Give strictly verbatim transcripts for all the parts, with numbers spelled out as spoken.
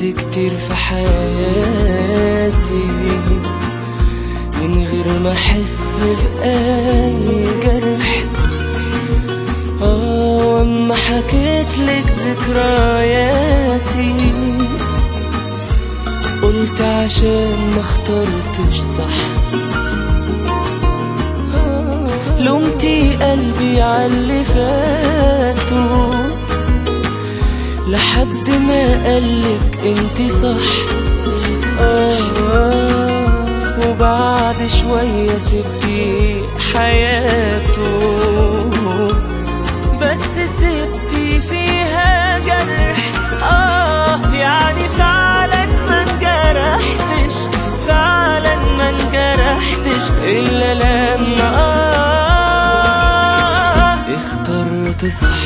كتير في حياتي من غير ما احس بأي جرح. اه اما حكيتلك ذكرياتي قلت عشان ما اخترتش صح. لومتي قلبي عاللي فاتوا لحد ما قالك انتي صح. آه آه وبعد شوية سبتي حياته بس سبتي فيها جرح. آه يعني فعلا ما انجرحتش، فعلا ما انجرحتش إلا لما آه اخترت صح.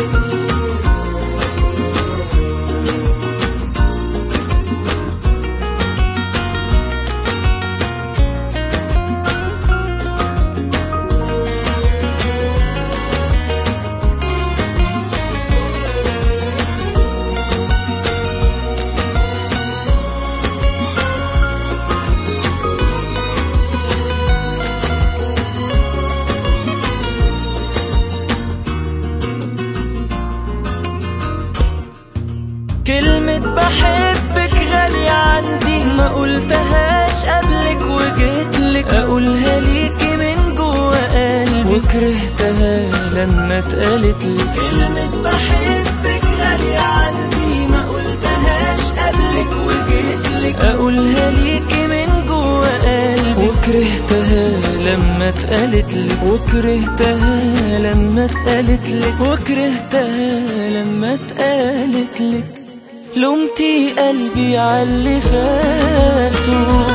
كلمة بحبك غالية عندي ما قلتهاش قبلك وجيتلك أقولها ليكي من جوا قلبي وكرهتها لما اتقالتلك. كلمة بحبك غالية عندي ما قلتهاش قبلك وجيتلك أقولها ليكي من جوا قلبي وكرهتها لما اتقالتلك وكرهتها لما اتقالتلك وكرهتها لما اتقالتلك. لومتي قلبي عاللي فاتوا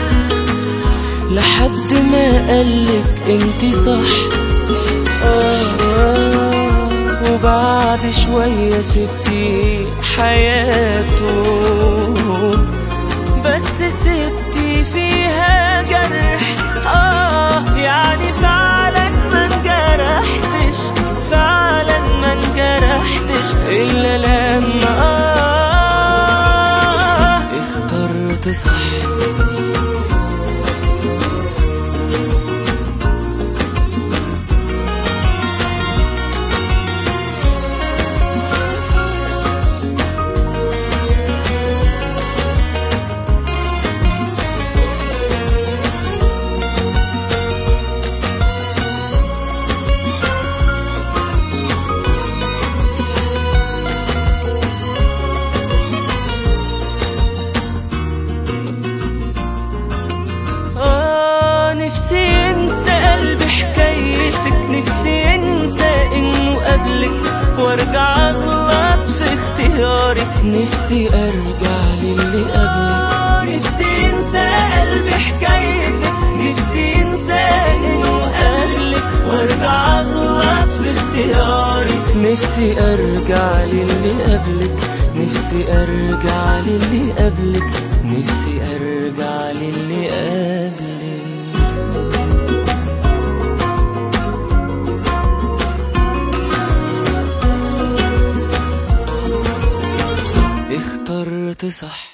لحد ما قالك انتي صح. آه آه وبعد شوية سبتي حياته بس سبتي فيها جرح. آه يعني فعلا ما انجرحتش، فعلا ما انجرحتش إلا لما آه اخترت صح. نفسي انسى قلبي حكايتك، نفسي انسى انه قبلك وارجع اغلط في اختياري، نفسي ارجع للي قبلك. نفسي انسى قلبي حكايتك، نفسي انسى انه قبلك وارجع اغلط في اختياري، نفسي ارجع للي قبلك، نفسي ارجع للي قبلك، نفسي ارجع للي قبلك. اخترت صح.